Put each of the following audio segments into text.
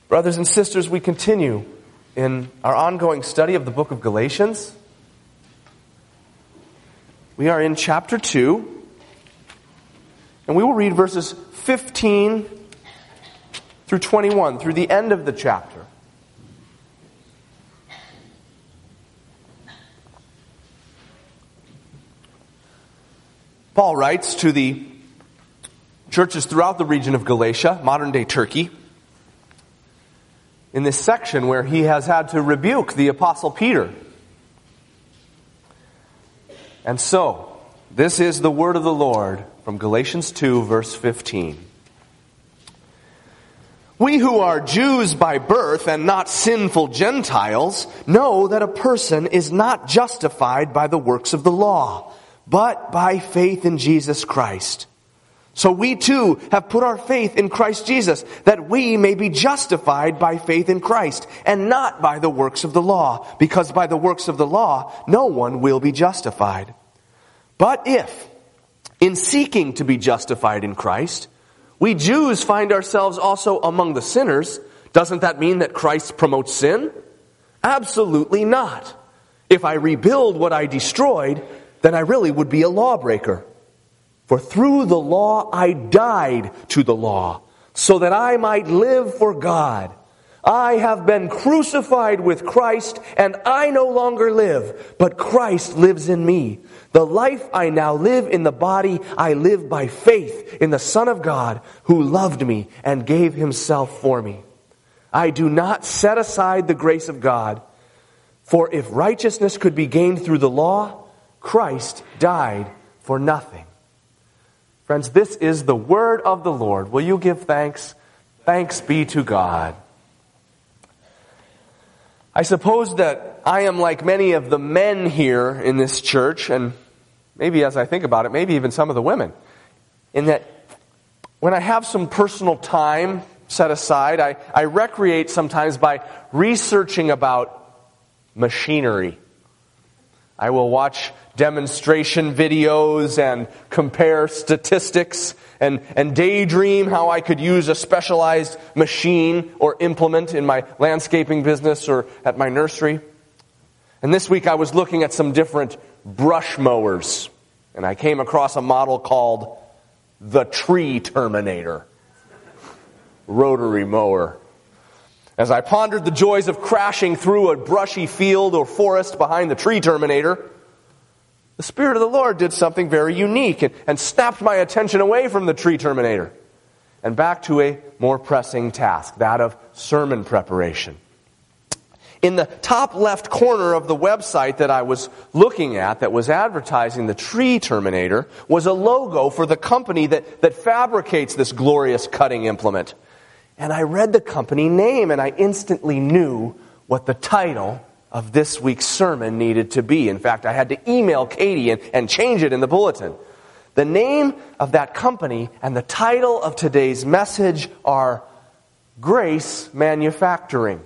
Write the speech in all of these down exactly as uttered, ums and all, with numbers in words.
Brothers and sisters, we continue in our ongoing study of the book of Galatians. We are in chapter two, and we will read verses fifteen through twenty-one, through the end of the chapter. Paul writes to the churches throughout the region of Galatia, modern-day Turkey, in this section where he has had to rebuke the Apostle Peter. And so, this is the word of the Lord from Galatians two, verse fifteen. We who are Jews by birth and not sinful Gentiles know that a person is not justified by the works of the law, but by faith in Jesus Christ. So we too have put our faith in Christ Jesus, that we may be justified by faith in Christ, and not by the works of the law, because by the works of the law no one will be justified. But if, in seeking to be justified in Christ, we Jews find ourselves also among the sinners, doesn't that mean that Christ promotes sin? Absolutely not. If I rebuild what I destroyed, then I really would be a lawbreaker. For through the law I died to the law, so that I might live for God. I have been crucified with Christ, and I no longer live, but Christ lives in me. The life I now live in the body, I live by faith in the Son of God, who loved me and gave himself for me. I do not set aside the grace of God, for if righteousness could be gained through the law, Christ died for nothing. Friends, this is the word of the Lord. Will you give thanks? Thanks be to God. I suppose that I am like many of the men here in this church, and maybe as I think about it, maybe even some of the women, in that when I have some personal time set aside, I, I recreate sometimes by researching about machinery. I will watch demonstration videos and compare statistics and, and daydream how I could use a specialized machine or implement in my landscaping business or at my nursery. And this week I was looking at some different brush mowers, and I came across a model called the Tree Terminator rotary mower. As I pondered the joys of crashing through a brushy field or forest behind the Tree Terminator, the Spirit of the Lord did something very unique and, and snapped my attention away from the Tree Terminator and back to a more pressing task, that of sermon preparation. In the top left corner of the website that I was looking at that was advertising the Tree Terminator was a logo for the company that, that fabricates this glorious cutting implement. And I read the company name and I instantly knew what the title of this week's sermon needed to be. In fact, I had to email Katie and, and change it in the bulletin. The name of that company and the title of today's message are Grace Manufacturing.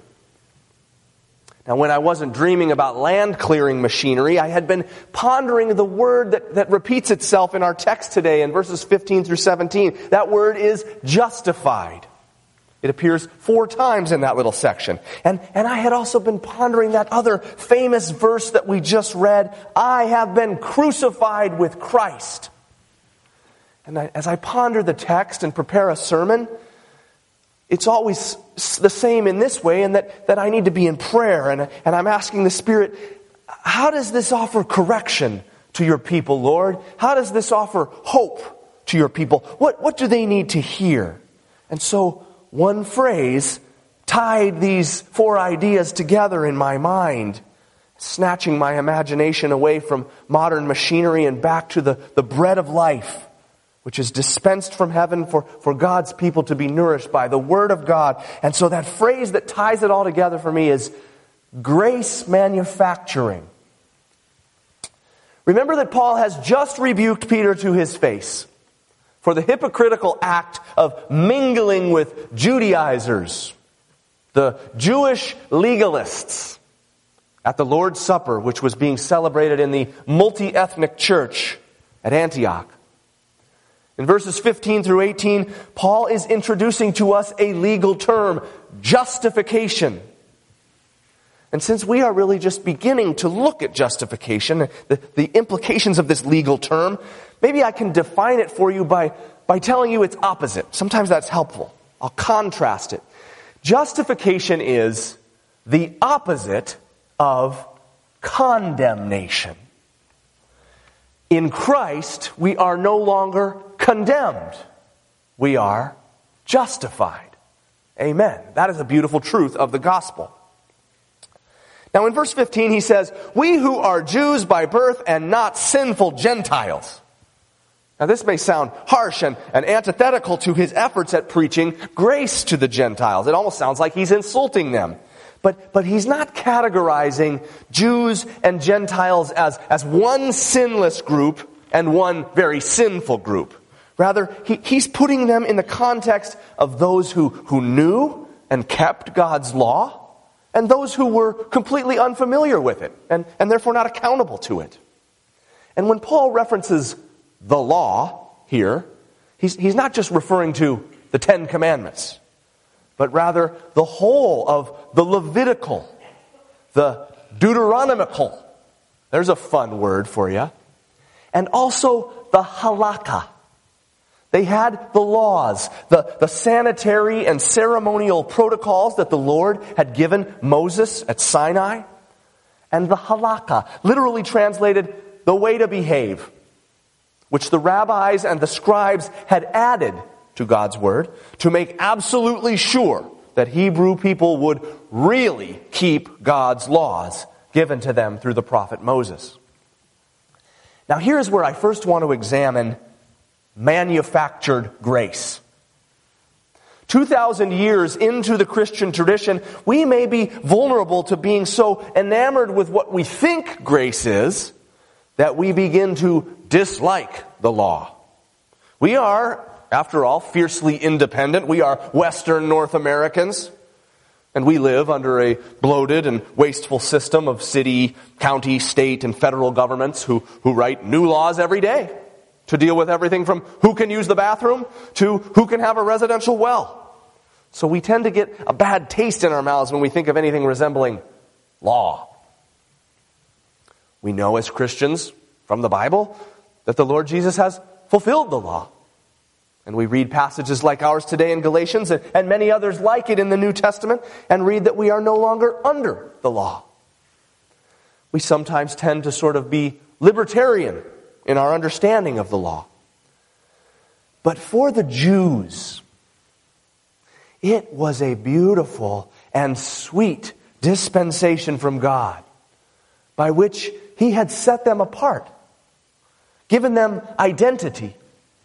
Now, when I wasn't dreaming about land clearing machinery, I had been pondering the word that, that repeats itself in our text today in verses fifteen through seventeen. That word is justified. It appears four times in that little section. And, and I had also been pondering that other famous verse that we just read, I have been crucified with Christ. And I, as I ponder the text and prepare a sermon, it's always the same in this way, in that, that I need to be in prayer. And, and I'm asking the Spirit, how does this offer correction to your people, Lord? How does this offer hope to your people? What, what do they need to hear? And so, one phrase tied these four ideas together in my mind, snatching my imagination away from modern machinery and back to the, the bread of life, which is dispensed from heaven for, for God's people to be nourished by, the Word of God. And so that phrase that ties it all together for me is grace manufacturing. Remember that Paul has just rebuked Peter to his face for the hypocritical act of mingling with Judaizers, the Jewish legalists, at the Lord's Supper, which was being celebrated in the multi-ethnic church at Antioch. In verses fifteen through eighteen, Paul is introducing to us a legal term, justification. And since we are really just beginning to look at justification, the, the implications of this legal term, maybe I can define it for you by, by telling you its opposite. Sometimes that's helpful. I'll contrast it. Justification is the opposite of condemnation. In Christ, we are no longer condemned. We are justified. Amen. That is a beautiful truth of the gospel. Now in verse fifteen he says, "We who are Jews by birth and not sinful Gentiles." Now this may sound harsh and, and antithetical to his efforts at preaching grace to the Gentiles. It almost sounds like he's insulting them. But, but he's not categorizing Jews and Gentiles as, as one sinless group and one very sinful group. Rather, he, he's putting them in the context of those who, who knew and kept God's law, and those who were completely unfamiliar with it, and, and therefore not accountable to it. And when Paul references the law here, he's, he's not just referring to the Ten Commandments, but rather the whole of the Levitical, the Deuteronomical. There's a fun word for you. And also the halakha. They had the laws, the, the sanitary and ceremonial protocols that the Lord had given Moses at Sinai. And the halakha, literally translated, the way to behave, which the rabbis and the scribes had added to God's word to make absolutely sure that Hebrew people would really keep God's laws given to them through the prophet Moses. Now here's where I first want to examine manufactured grace. Two thousand years into the Christian tradition, we may be vulnerable to being so enamored with what we think grace is that we begin to dislike the law. We are, after all, fiercely independent. We are Western North Americans, and we live under a bloated and wasteful system of city, county, state, and federal governments who, who write new laws every day to deal with everything from who can use the bathroom to who can have a residential well. So we tend to get a bad taste in our mouths when we think of anything resembling law. We know as Christians from the Bible that the Lord Jesus has fulfilled the law. And we read passages like ours today in Galatians and, and many others like it in the New Testament and read that we are no longer under the law. We sometimes tend to sort of be libertarian in our understanding of the law. But for the Jews, it was a beautiful and sweet dispensation from God by which He had set them apart, given them identity.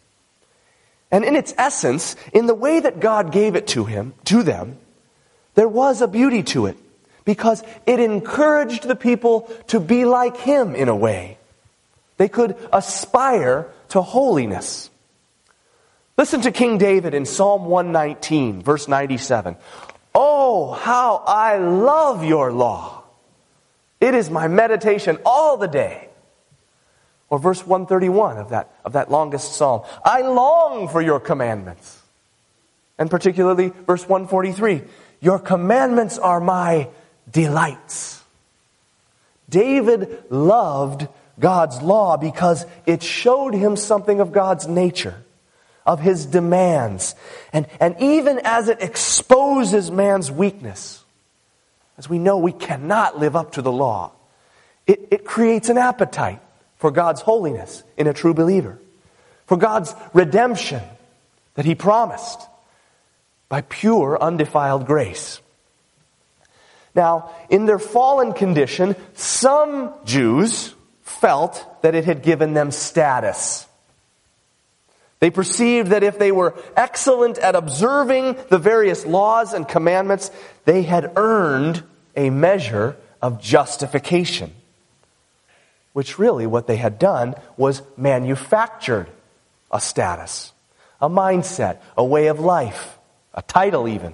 And in its essence, in the way that God gave it to him, to them, there was a beauty to it, because it encouraged the people to be like Him in a way. They could aspire to holiness. Listen to King David in Psalm one nineteen, verse ninety-seven. "Oh, how I love your law. It is my meditation all the day." Or verse one thirty-one of that, of that longest psalm. "I long for your commandments." And particularly verse one forty-three. "Your commandments are my delights." David loved God's law because it showed him something of God's nature, of His demands. And, and even as it exposes man's weakness, as we know we cannot live up to the law, it, it creates an appetite for God's holiness in a true believer, for God's redemption that He promised by pure, undefiled grace. Now, in their fallen condition, some Jews felt that it had given them status. They perceived that if they were excellent at observing the various laws and commandments, they had earned a measure of justification. Which really what they had done was manufactured a status, a mindset, a way of life, a title even.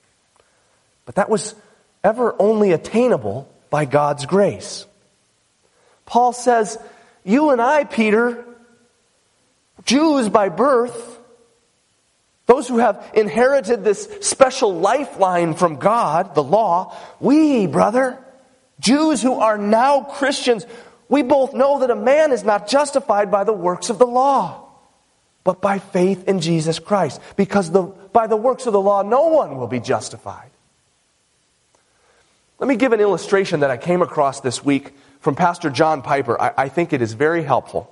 But that was ever only attainable by God's grace. Paul says, you and I, Peter, Jews by birth, those who have inherited this special lifeline from God, the law, we, brother, Jews who are now Christians, we both know that a man is not justified by the works of the law, but by faith in Jesus Christ. Because the, by the works of the law, no one will be justified. Let me give an illustration that I came across this week from Pastor John Piper. I, I think it is very helpful.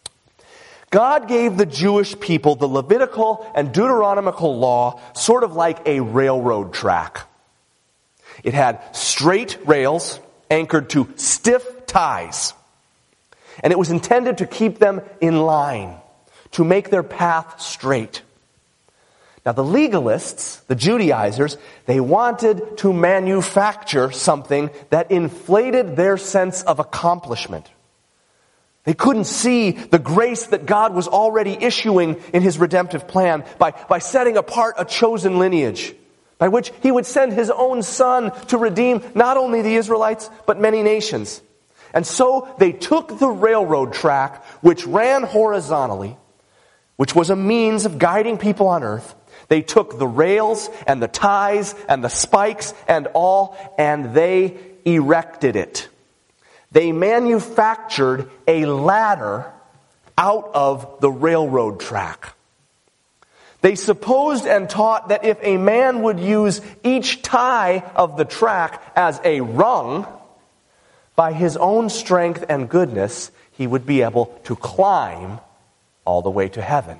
God gave the Jewish people the Levitical and Deuteronomical law sort of like a railroad track. It had straight rails anchored to stiff ties. And it was intended to keep them in line, to make their path straight. Now the legalists, the Judaizers, they wanted to manufacture something that inflated their sense of accomplishment. They couldn't see the grace that God was already issuing in His redemptive plan by, by setting apart a chosen lineage, by which He would send His own Son to redeem not only the Israelites, but many nations. And so they took the railroad track, which ran horizontally, which was a means of guiding people on earth. They took the rails and the ties and the spikes and all, and they erected it. They manufactured a ladder out of the railroad track. They supposed and taught that if a man would use each tie of the track as a rung, by his own strength and goodness, he would be able to climb all the way to heaven.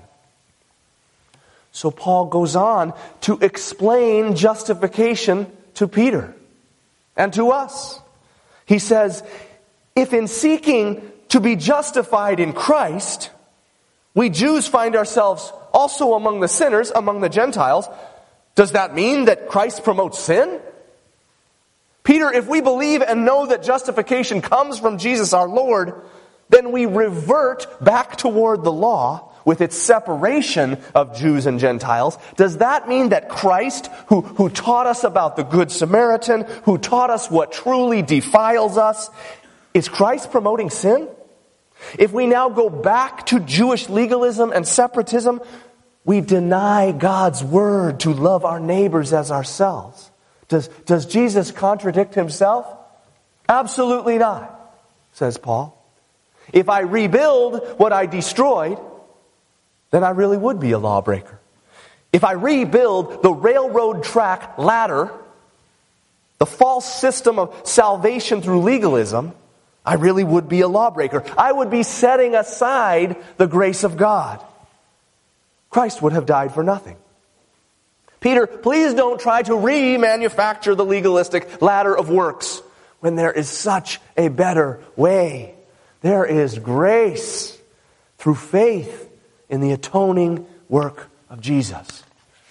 So Paul goes on to explain justification to Peter and to us. He says, if in seeking to be justified in Christ, we Jews find ourselves also among the sinners, among the Gentiles, does that mean that Christ promotes sin? Peter, if we believe and know that justification comes from Jesus our Lord, then we revert back toward the law with its separation of Jews and Gentiles. Does that mean that Christ, who, who taught us about the Good Samaritan, who taught us what truly defiles us, is Christ promoting sin? If we now go back to Jewish legalism and separatism, we deny God's word to love our neighbors as ourselves. Does, does Jesus contradict Himself? Absolutely not, says Paul. If I rebuild what I destroyed, then I really would be a lawbreaker. If I rebuild the railroad track ladder, the false system of salvation through legalism, I really would be a lawbreaker. I would be setting aside the grace of God. Christ would have died for nothing. Peter, please don't try to remanufacture the legalistic ladder of works when there is such a better way. There is grace through faith in the atoning work of Jesus.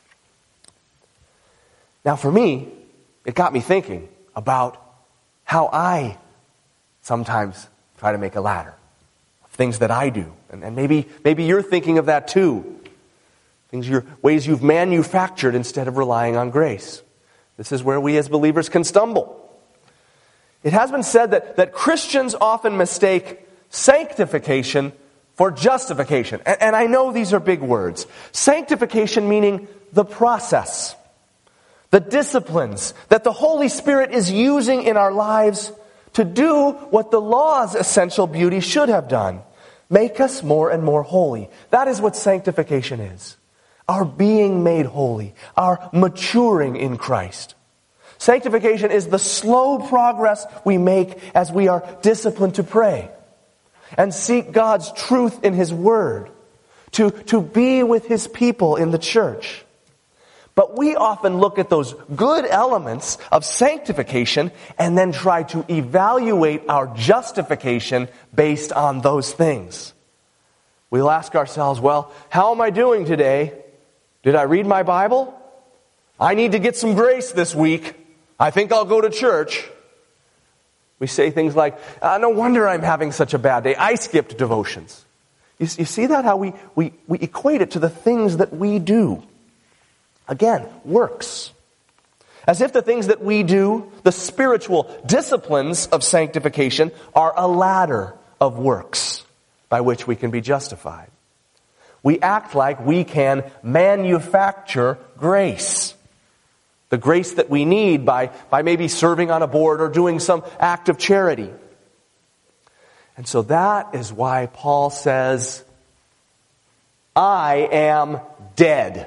Now for me, it got me thinking about how I sometimes try to make a ladder of things that I do. And, and maybe, maybe you're thinking of that too. Things you're, ways you've manufactured instead of relying on grace. This is where we as believers can stumble. It has been said that, that Christians often mistake sanctification for justification. And, and I know these are big words. Sanctification meaning the process, the disciplines that the Holy Spirit is using in our lives to do what the law's essential beauty should have done. Make us more and more holy. That is what sanctification is. Our being made holy. Our maturing in Christ. Sanctification is the slow progress we make as we are disciplined to pray and seek God's truth in His Word, to, to be with His people in the church. But we often look at those good elements of sanctification and then try to evaluate our justification based on those things. We'll ask ourselves, well, how am I doing today? Did I read my Bible? I need to get some grace this week. I think I'll go to church. We say things like, uh, no wonder I'm having such a bad day. I skipped devotions. You, you see that? How we, we, we equate it to the things that we do. Again, works. As if the things that we do, the spiritual disciplines of sanctification, are a ladder of works by which we can be justified. We act like we can manufacture grace. The grace that we need by, by maybe serving on a board or doing some act of charity. And so that is why Paul says, I am dead.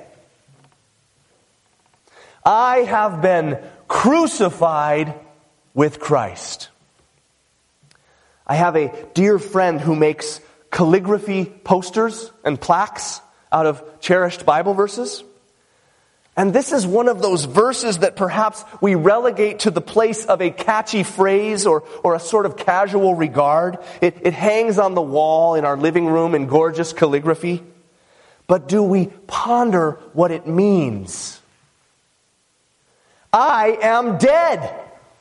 I have been crucified with Christ. I have a dear friend who makes calligraphy posters and plaques out of cherished Bible verses. And this is one of those verses that perhaps we relegate to the place of a catchy phrase or, or a sort of casual regard. It, it hangs on the wall in our living room in gorgeous calligraphy. But do we ponder what it means? I am dead.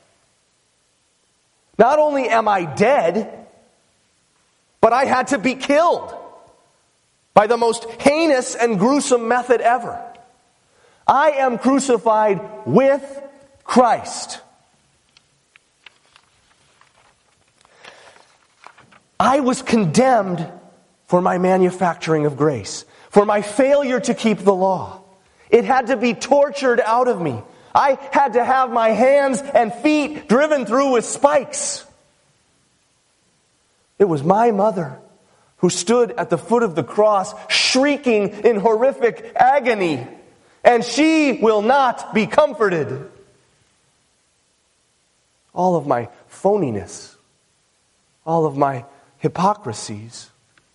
Not only am I dead, but I had to be killed by the most heinous and gruesome method ever. I am crucified with Christ. I was condemned for my manufacturing of grace, for my failure to keep the law. It had to be tortured out of me. I had to have my hands and feet driven through with spikes. It was my mother who stood at the foot of the cross, shrieking in horrific agony. And she will not be comforted. All of my phoniness, all of my hypocrisies.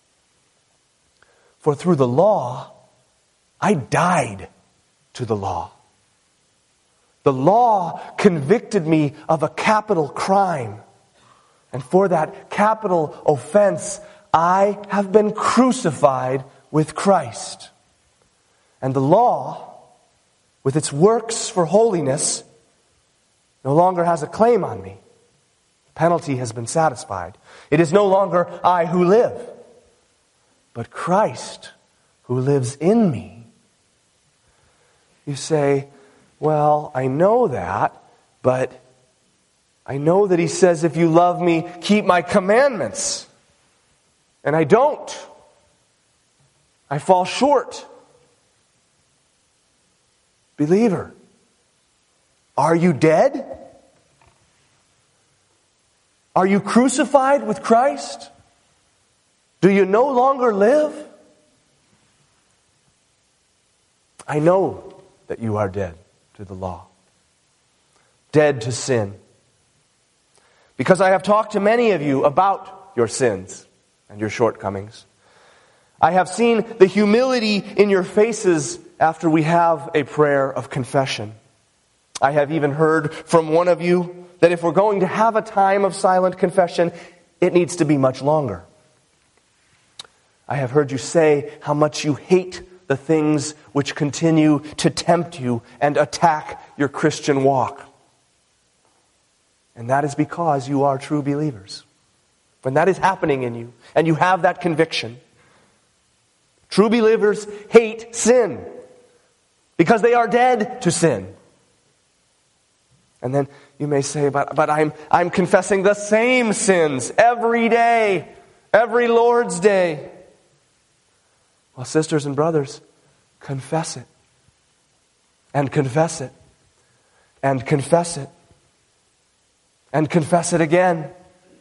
For through the law, I died to the law. The law convicted me of a capital crime. And for that capital offense, I have been crucified with Christ. And the law, with its works for holiness, no longer has a claim on me. The penalty has been satisfied. It is no longer I who live, but Christ who lives in me. You say, well, I know that, but I know that he says, if you love me, keep my commandments. And I don't. I fall short. Believer, are you dead? Are you crucified with Christ? Do you no longer live? I know that you are dead to the law, dead to sin. Because I have talked to many of you about your sins and your shortcomings. I have seen the humility in your faces after we have a prayer of confession. I have even heard from one of you that if we're going to have a time of silent confession, it needs to be much longer. I have heard you say how much you hate the things which continue to tempt you and attack your Christian walk. And that is because you are true believers. When that is happening in you, and you have that conviction, true believers hate sin because they are dead to sin. And then you may say, but, but I'm, I'm confessing the same sins every day, every Lord's Day. Well, sisters and brothers, confess it. And confess it. And confess it. And confess it again.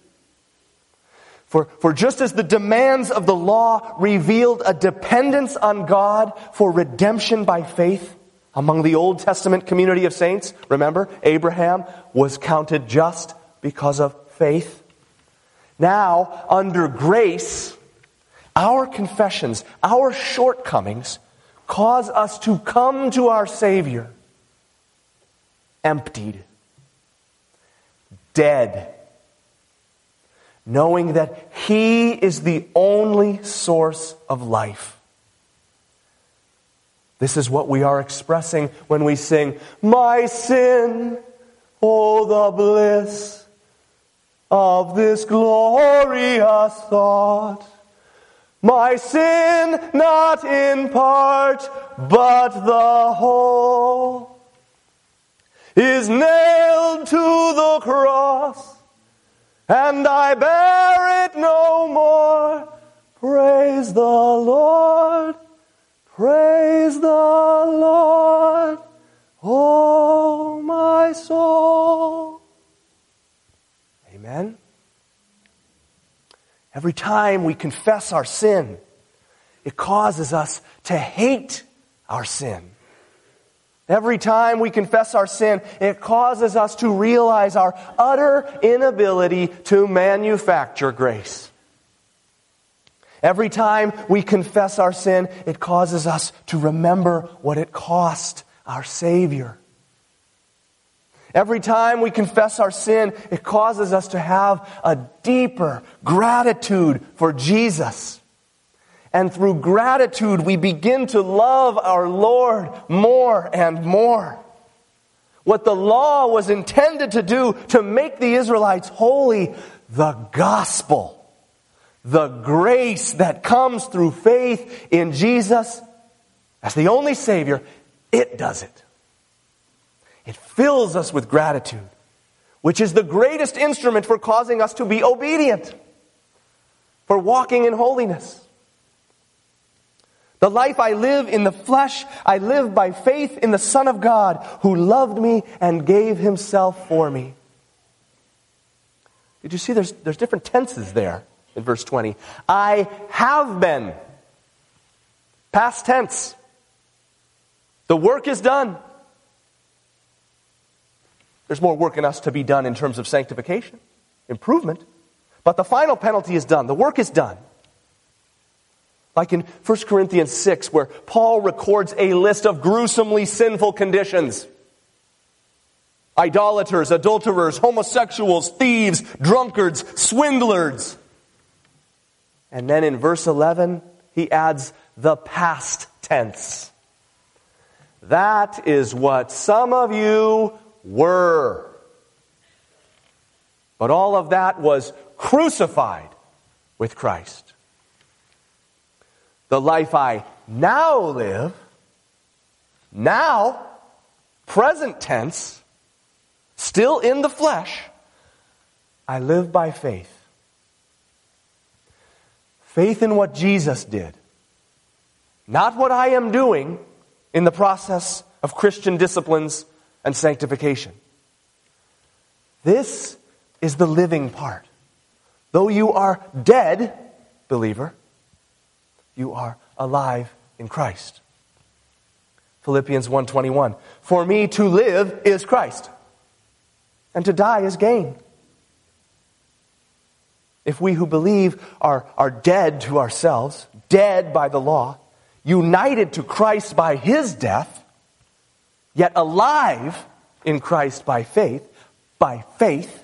For, for just as the demands of the law revealed a dependence on God for redemption by faith among the Old Testament community of saints, remember, Abraham was counted just because of faith. Now, under grace, our confessions, our shortcomings, cause us to come to our Savior emptied, dead, knowing that He is the only source of life. This is what we are expressing when we sing, "My sin, oh the bliss of this glorious thought. My sin, not in part, but the whole, is nailed to the cross, and I bear it no more, Praise the Lord. Praise the Lord, oh my soul. Amen. Every time we confess our sin, it causes us to hate our sin. Every time we confess our sin, it causes us to realize our utter inability to manufacture grace. Every time we confess our sin, it causes us to remember what it cost our Savior. Every time we confess our sin, it causes us to have a deeper gratitude for Jesus. And through gratitude, we begin to love our Lord more and more. What the law was intended to do to make the Israelites holy, the gospel, the grace that comes through faith in Jesus as the only Savior, it does it. It fills us with gratitude, which is the greatest instrument for causing us to be obedient, for walking in holiness. The life I live in the flesh, I live by faith in the Son of God who loved me and gave himself for me. Did you see there's, there's different tenses there? In verse twenty, I have been. Past tense. The work is done. There's more work in us to be done in terms of sanctification, improvement. But the final penalty is done. The work is done. Like in First Corinthians six, where Paul records a list of gruesomely sinful conditions. Idolaters, adulterers, homosexuals, thieves, drunkards, swindlers. And then in verse eleven, he adds the past tense. That is what some of you were. But all of that was crucified with Christ. The life I now live, now, present tense, still in the flesh, I live by faith. Faith in what Jesus did. Not what I am doing in the process of Christian disciplines and sanctification. This is the living part. Though you are dead, believer, you are alive in Christ. Philippians one twenty-one. For me to live is Christ, and to die is gain. If we who believe are, are dead to ourselves, dead by the law, united to Christ by his death, yet alive in Christ by faith, by faith,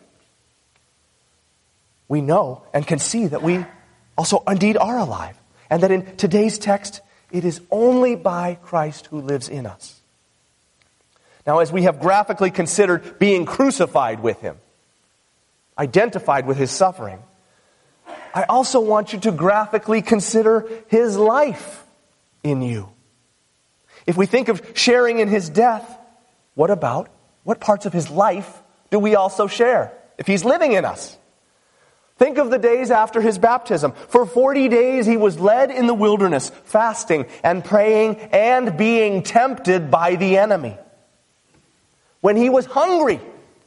we know and can see that we also indeed are alive. And that in today's text, it is only by Christ who lives in us. Now, as we have graphically considered being crucified with him, identified with his suffering, I also want you to graphically consider his life in you. If we think of sharing in his death, what about, what parts of his life do we also share if he's living in us? Think of the days after his baptism. For forty days he was led in the wilderness, fasting and praying and being tempted by the enemy. When he was hungry,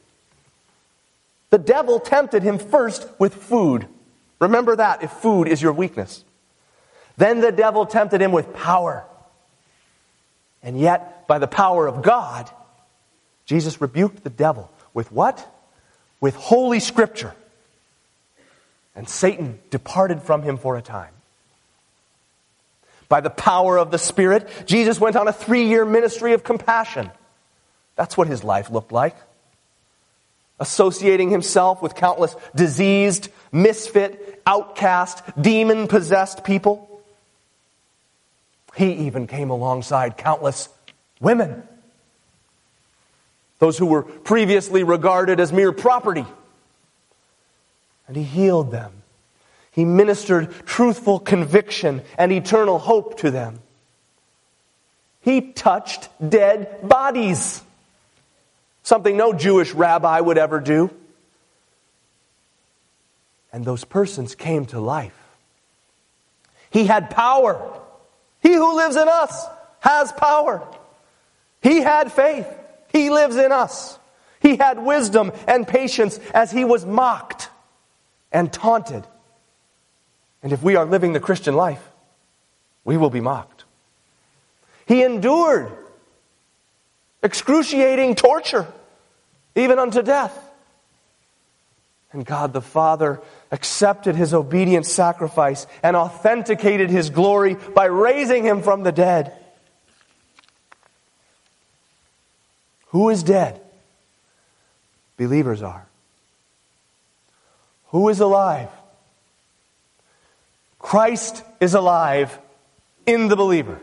the devil tempted him first with food. Remember that if food is your weakness. Then the devil tempted him with power. And yet, by the power of God, Jesus rebuked the devil with what? With Holy Scripture. And Satan departed from him for a time. By the power of the Spirit, Jesus went on a three-year ministry of compassion. That's what his life looked like. Associating himself with countless diseased, misfit, outcast, demon-possessed people. He even came alongside countless women. Those who were previously regarded as mere property. And he healed them. He ministered truthful conviction and eternal hope to them. He touched dead bodies. Something no Jewish rabbi would ever do. And those persons came to life. He had power. He who lives in us has power. He had faith. He lives in us. He had wisdom and patience as he was mocked and taunted. And if we are living the Christian life, we will be mocked. He endured excruciating torture, even unto death. And God the Father accepted his obedient sacrifice and authenticated his glory by raising him from the dead. Who is dead? Believers are. Who is alive? Christ is alive in the believer.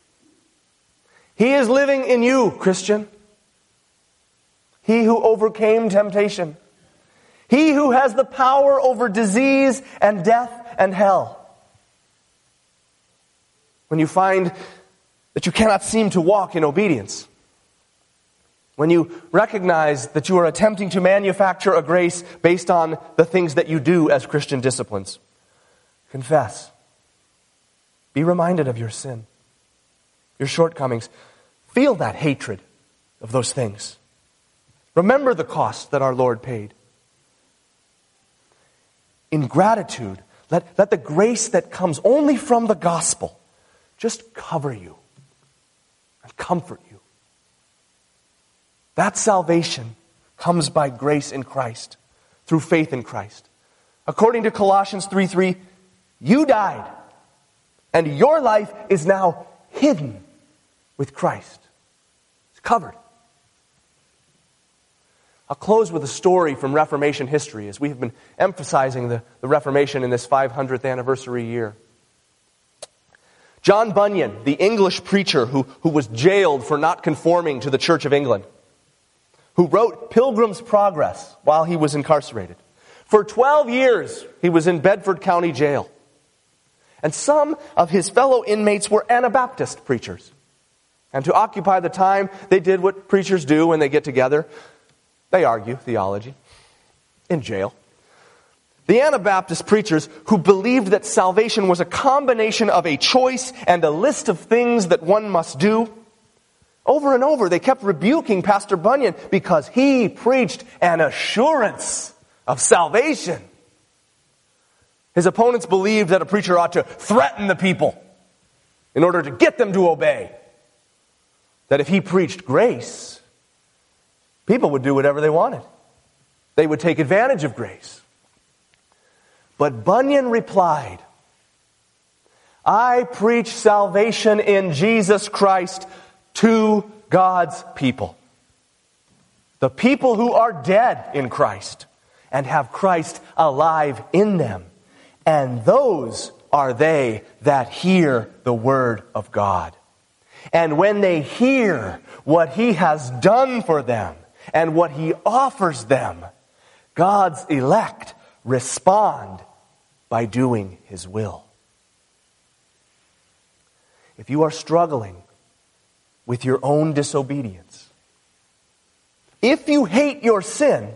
He is living in you, Christian. He who overcame temptation. He who has the power over disease and death and hell. When you find that you cannot seem to walk in obedience, when you recognize that you are attempting to manufacture a grace based on the things that you do as Christian disciplines, confess. Be reminded of your sin, your shortcomings. Feel that hatred of those things. Remember the cost that our Lord paid. In gratitude, let, let the grace that comes only from the gospel just cover you and comfort you. That salvation comes by grace in Christ, through faith in Christ. According to Colossians three three, you died, and your life is now hidden with Christ. It's covered. I'll close with a story from Reformation history, as we have been emphasizing the, the Reformation in this five hundredth anniversary year. John Bunyan, the English preacher who, who was jailed for not conforming to the Church of England, who wrote Pilgrim's Progress while he was incarcerated. For twelve years, he was in Bedford County Jail. And some of his fellow inmates were Anabaptist preachers. And to occupy the time, they did what preachers do when they get together. They argue theology in jail. The Anabaptist preachers, who believed that salvation was a combination of a choice and a list of things that one must do, over and over they kept rebuking Pastor Bunyan because he preached an assurance of salvation. His opponents believed that a preacher ought to threaten the people in order to get them to obey. That if he preached grace, people would do whatever they wanted. They would take advantage of grace. But Bunyan replied, I preach salvation in Jesus Christ to God's people. The people who are dead in Christ and have Christ alive in them. And those are they that hear the word of God. And when they hear what he has done for them and what he offers them, God's elect respond by doing his will. If you are struggling with your own disobedience, if you hate your sin,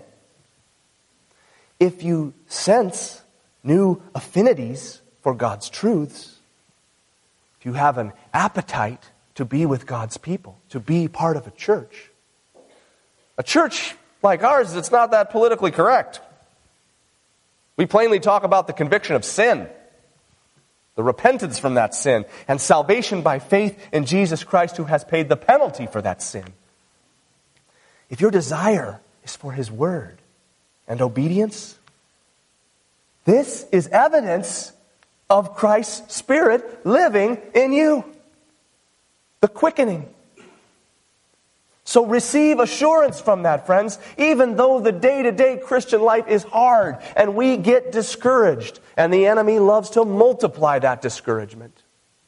if you sense new affinities for God's truths, if you have an appetite to be with God's people, to be part of a church, a church like ours that's not that politically correct. We plainly talk about the conviction of sin, the repentance from that sin, and salvation by faith in Jesus Christ, who has paid the penalty for that sin. If your desire is for his word and obedience, this is evidence of Christ's Spirit living in you. The quickening. So receive assurance from that, friends, even though the day-to-day Christian life is hard and we get discouraged, and the enemy loves to multiply that discouragement.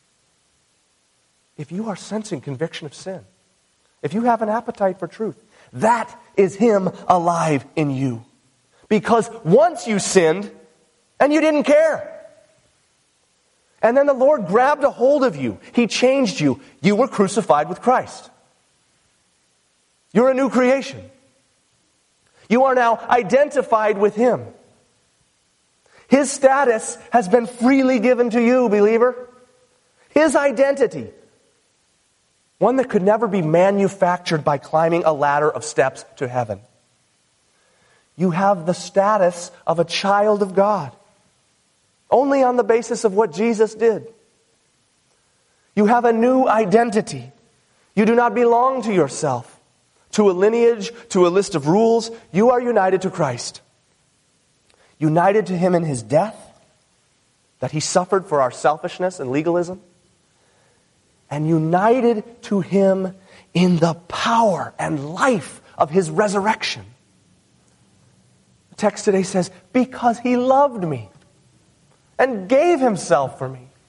If you are sensing conviction of sin, if you have an appetite for truth, that is him alive in you. Because once you sinned and you didn't care. And then the Lord grabbed a hold of you. He changed you. You were crucified with Christ. You're a new creation. You are now identified with him. His status has been freely given to you, believer. His identity. One that could never be manufactured by climbing a ladder of steps to heaven. You have the status of a child of God. Only on the basis of what Jesus did. You have a new identity. You do not belong to yourself, to a lineage, to a list of rules. You are united to Christ. United to Him in His death, that He suffered for our selfishness and legalism. And united to Him in the power and life of His resurrection. The text today says, because He loved me and gave Himself for me.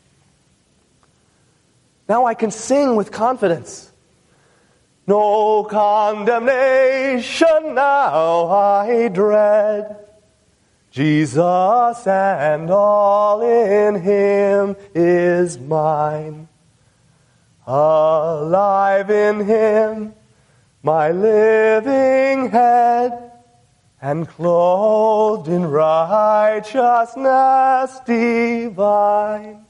Now I can sing with confidence. No condemnation now I dread. Jesus and all in Him is mine. Alive in Him, my living head, and clothed in righteousness divine.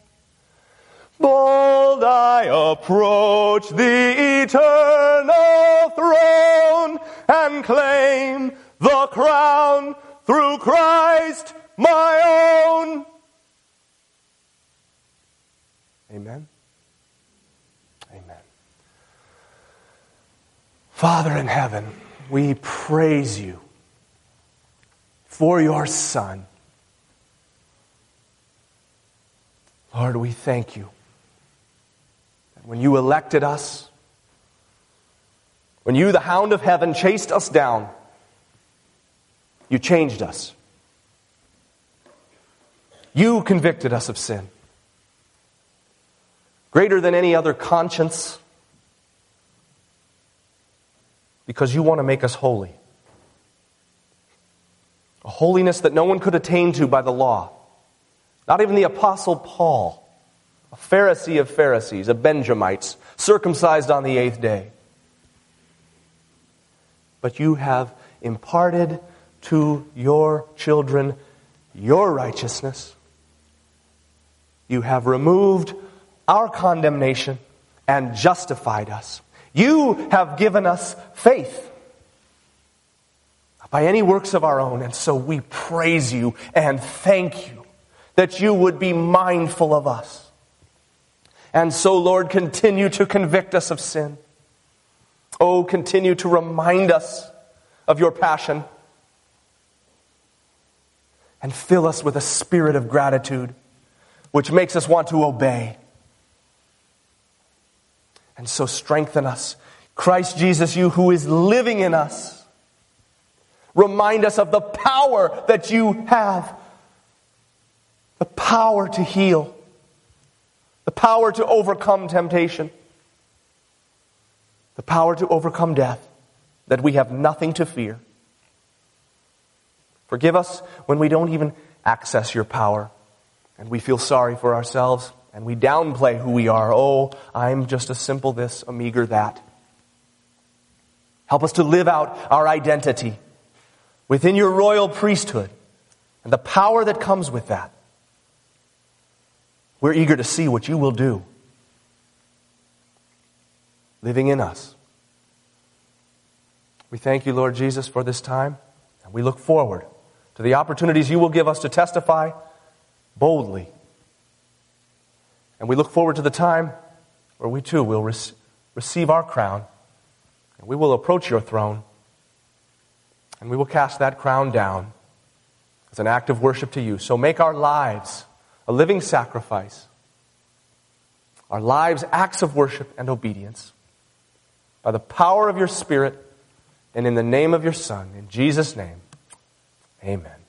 Bold I approach the eternal throne and claim the crown through Christ my own. Amen. Amen. Father in heaven, we praise You for Your Son. Lord, we thank You. When You elected us, when You, the hound of heaven, chased us down, You changed us. You convicted us of sin. Greater than any other conscience, because You want to make us holy. A holiness that no one could attain to by the law. Not even the Apostle Paul, a Pharisee of Pharisees, a Benjamites, circumcised on the eighth day. But You have imparted to Your children Your righteousness. You have removed our condemnation and justified us. You have given us faith, not by any works of our own, and so we praise You and thank You that You would be mindful of us. And so, Lord, continue to convict us of sin. Oh, continue to remind us of Your passion. And fill us with a spirit of gratitude, which makes us want to obey. And so strengthen us. Christ Jesus, You who is living in us. Remind us of the power that You have. The power to heal. The power to overcome temptation. The power to overcome death. That we have nothing to fear. Forgive us when we don't even access Your power. And we feel sorry for ourselves. And we downplay who we are. Oh, I'm just a simple this, a meager that. Help us to live out our identity within Your royal priesthood. And the power that comes with that. We're eager to see what You will do. Living in us. We thank You, Lord Jesus, for this time. And we look forward to the opportunities You will give us to testify boldly. And we look forward to the time where we too will re- receive our crown. And we will approach Your throne. And we will cast that crown down as an act of worship to You. So make our lives a living sacrifice. Our lives acts of worship and obedience. By the power of Your Spirit and in the name of Your Son. In Jesus' name, amen.